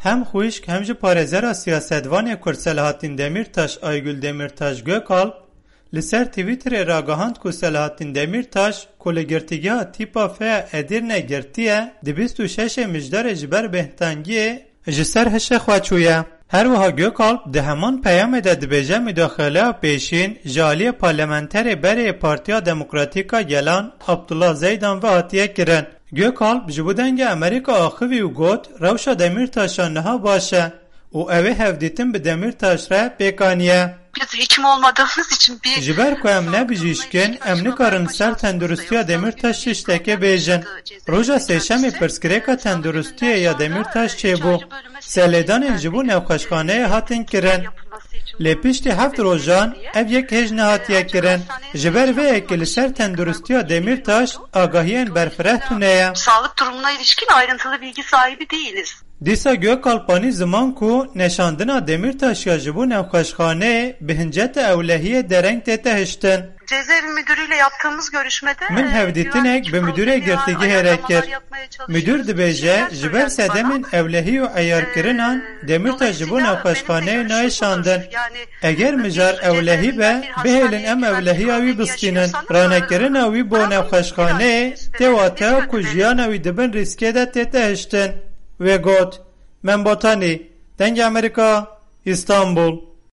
hem xwîşk hem ji parêzera siyasetvanê Kurd Selahattin Demirtaş Aygül Demirtaş Gökalp li ser Twitterê ragihand ku Selahattin Demirtaş ku li girtîgeha tîpa feya Edirne girtiye di 26 mijdarê ji ber bêhtingiyê ji ser hişê xwe çûye. Her wiha Gökalp di heman peyamê de dibêje müdaxeleya pêşîn ji aliyê parlamenterê berê Partiya Demokratîk a Gelan Abdullah Zeydan ve hatiye kirin. Gökalp ji bo dengê Amerîka axivî û got rewşa Demirtaşa niha baş e û ev ê hevdîtin bi Demirtaş re pêkaniye. Biz hekim olmadığımız için bir... Ji ber ku em nebijîşkin, em nikarin ser tendurustiya Demirtaş tiştekê bêjin. Roja sêşemê pirsgirêka tendurustiyê ya Demirtaş çêbû. Selêdanên ji bo navxweşxaneyê hatin kirin. Lê piştî heft rojan ev yek hêj nehatiye kirin. Ji ber vê yekê li ser tendurustiya Demirtaş agahiyên berfireh tune ye. Sağlık durumuna ilişkin ayrıntılı bilgi sahibi değiliz. Dîsa Gökalpanî ziman ku neşandina Demirtaş ya ji bo navxweşxaneyê bi hinceta ewlehiyê dereng tête hiştin. Cezaevi müdürüyle yaptığımız görüşmede min hevdîtinek bi müdürê girtîgehê re kir. Müdür dibêje ji ber sedemên ewlehî û eyarkirinan Demirtaş ji bo navxweşxaneyê nayişandin. Eger mijar ewlehî be bihêlin em ewlehiya wî bistînin. Ranekirina wî bo navxweşxaneyê tê wateya ku jiyana wî dibin rîskê de tête hiştin. Ve got, men botanî, dengê Amerîka, İstanbul.